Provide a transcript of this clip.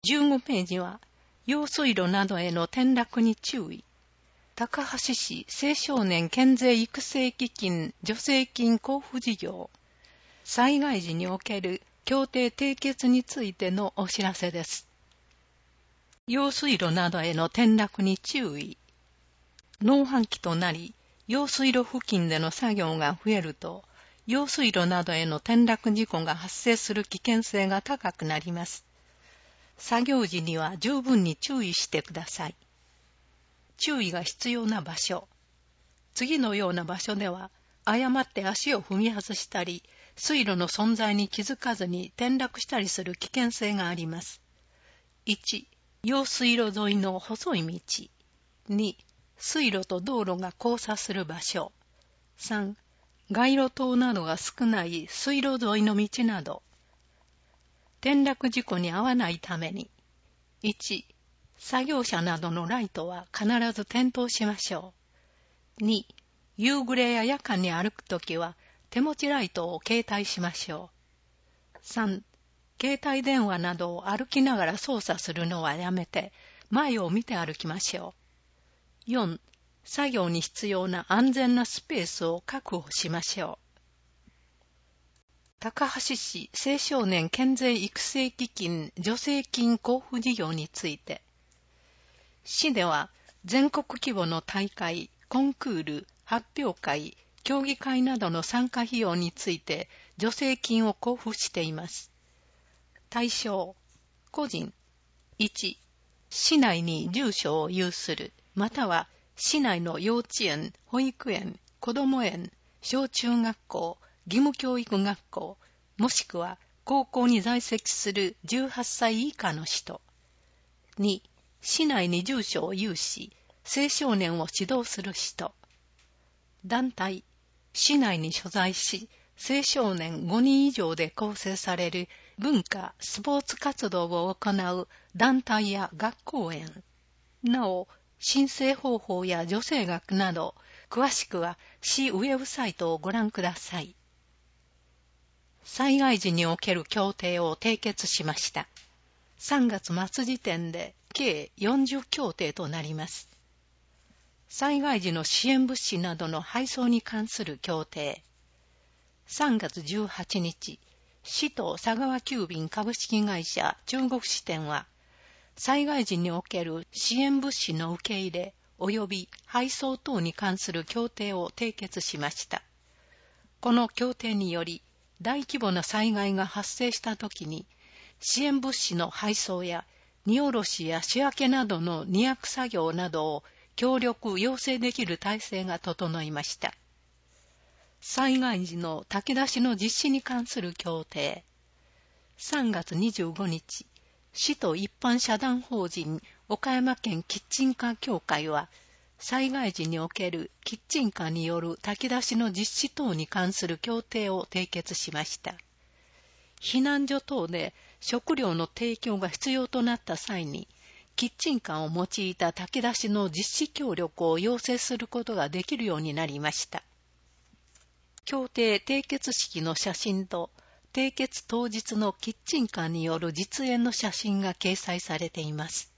15ページは、用水路などへの転落に注意。高橋市青少年健全育成基金助成金交付事業。災害時における協定締結についてのお知らせです。用水路などへの転落に注意。農繁期となり、用水路付近での作業が増えると、用水路などへの転落事故が発生する危険性が高くなります。作業時には十分に注意してください。注意が必要な場所。次のような場所では、誤って足を踏み外したり、水路の存在に気づかずに転落したりする危険性があります。1、用水路沿いの細い道。2、水路と道路が交差する場所。3、街路灯などが少ない水路沿いの道など。転落事故に遭わないために。1、作業者などのライトは必ず点灯しましょう。2、夕暮れや夜間に歩くときは手持ちライトを携帯しましょう。3、携帯電話などを歩きながら操作するのはやめて前を見て歩きましょう。4、作業に必要な安全なスペースを確保しましょう。高橋市青少年健全育成基金助成金交付事業について、市では全国規模の大会、コンクール、発表会、競技会などの参加費用について助成金を交付しています。対象、個人、1、市内に住所を有する、または市内の幼稚園、保育園、子ども園、小中学校、義務教育学校、もしくは高校に在籍する18歳以下の人。2、市内に住所を有し、青少年を指導する人。団体、市内に所在し、青少年5人以上で構成される文化・スポーツ活動を行う団体や学校園。なお、申請方法や助成額など、詳しくは市ウェブサイトをご覧ください。災害時における協定を締結しました。3月末時点で計40協定となります。災害時の支援物資などの配送に関する協定。3月18日、市と佐川急便株式会社中国支店は、災害時における支援物資の受け入れ及び配送等に関する協定を締結しました。この協定により、大規模な災害が発生したときに、支援物資の配送や荷下ろしや仕分けなどの荷役作業などを協力要請できる体制が整いました。災害時の炊き出しの実施に関する協定。3月25日、市と一般社団法人岡山県キッチンカー協会は、災害時におけるキッチンカーによる炊き出しの実施等に関する協定を締結しました。避難所等で食料の提供が必要となった際に、キッチンカーを用いた炊き出しの実施協力を要請することができるようになりました。協定締結式の写真と、締結当日のキッチンカーによる実演の写真が掲載されています。